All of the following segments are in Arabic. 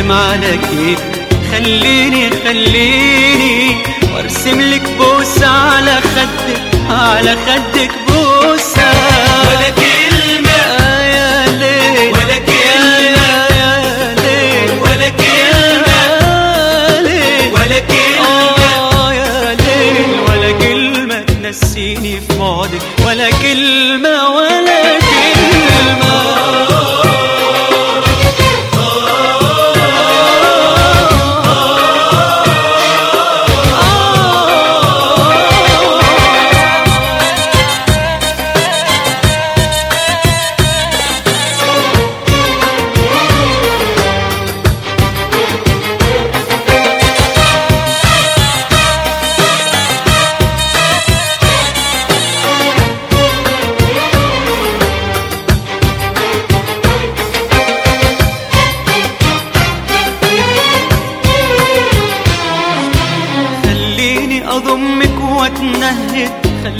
اسلم على كيف. خليني وارسم لك بوسة على خدك، على خدك بوسة. ولا كلمة يا ليل، ولا كلمة يا ليل، ولا كلمة يا ليل، ولا كلمة يا ليل، ولا كلمة تنسيني في بعدك، ولا كلمة ولا كلمة. أضمك واتنهد،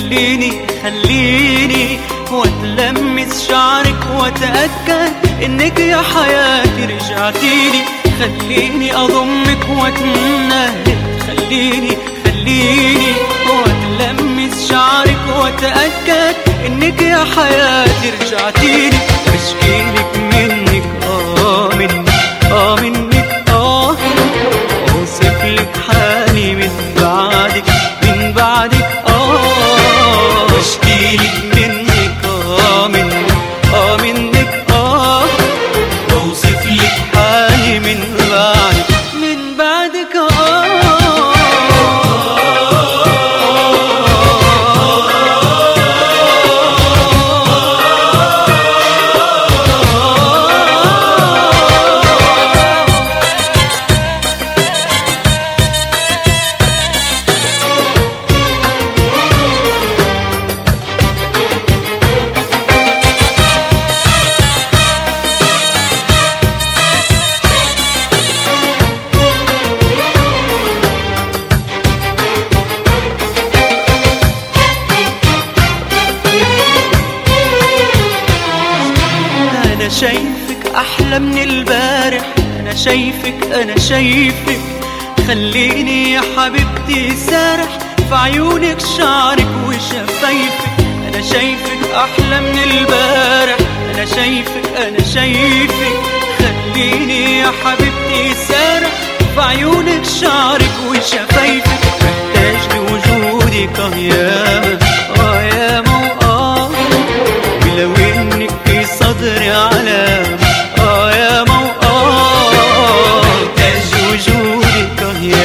خليني واتلمس شعرك واتأكد انك يا حياتي رجعتيلي. خليني أضمك واتنهد، خليني واتلمس شعرك واتأكد انك يا حياتي رجعتيلي. بشكيلك منك منك اوصف لك حالي من بعدك بشكيلك منك منك اوصف لك حالي من بعدك أنا شايفك أحلى من البارح، أنا شايفك خليني يا حبيبتي سارح في عيونك شعرك وشفايفك. أنا شايفك أحلى من البارح، أنا شايفك خليني يا حبيبتي سارح في عيونك شعرك وشفايفك. محتاج لوجودك ياما ولو إنك في صدري علامة ياما محتاج وجودك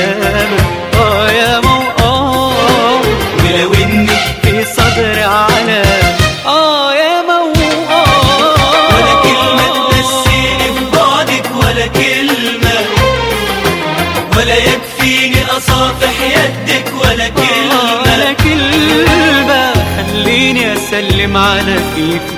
ياما ولو انك في صدري علامة ياما ولا كلمة تنسيني في بعدك، ولا كلمة ولا يكفيني أصافح يدك، ولا كلمة خليني أسلم على كيفك.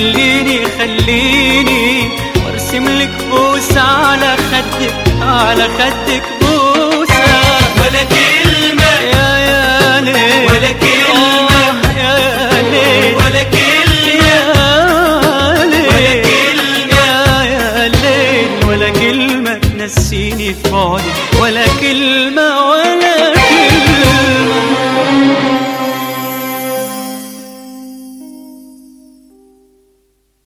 خليني وارسم لك بوسة على خدك بوسة. ولا كلمة يا ليل، ولا كلمة يا ليل، ولا كلمة يا ليل، ولا كلمة يا ليل، ولا كلمة تنسيني في بعدك، ولا كلمة